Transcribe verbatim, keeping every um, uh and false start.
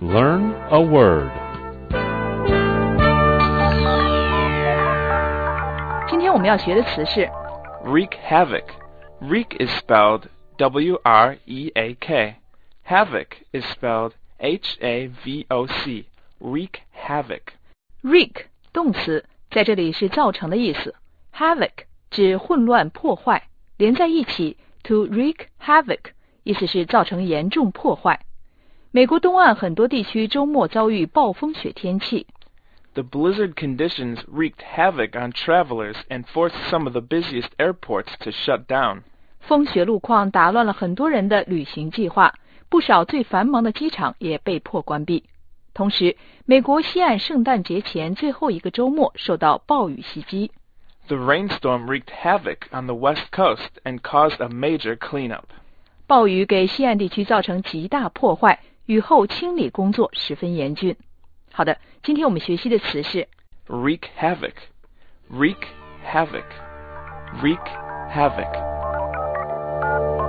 Learn a word. 今天我们要学的词是 wreak havoc. Wreak is spelled W R E A K. Havoc is spelled H A V O C. Wreak havoc. wreak 动词在这里是造成的意思， havoc 指混乱破坏，连在一起 to wreak havoc 意思是造成严重破坏。美国东岸很多地区周末遭遇暴风雪天气。 The blizzard conditions wreaked havoc on travelers and forced some of the busiest airports to shut down. 风雪路况打乱了很多人的旅行计划，不少最繁忙的机场也被迫关闭。同时，美国西岸圣诞节前最后一个周末受到暴雨袭击。 The rainstorm wreaked havoc on the west coast and caused a major cleanup. 暴雨给西岸地区造成极大破坏，雨后清理工作十分严峻。好的，今天我们学习的词是 wreak havoc. Wreak havoc. Wreak havoc.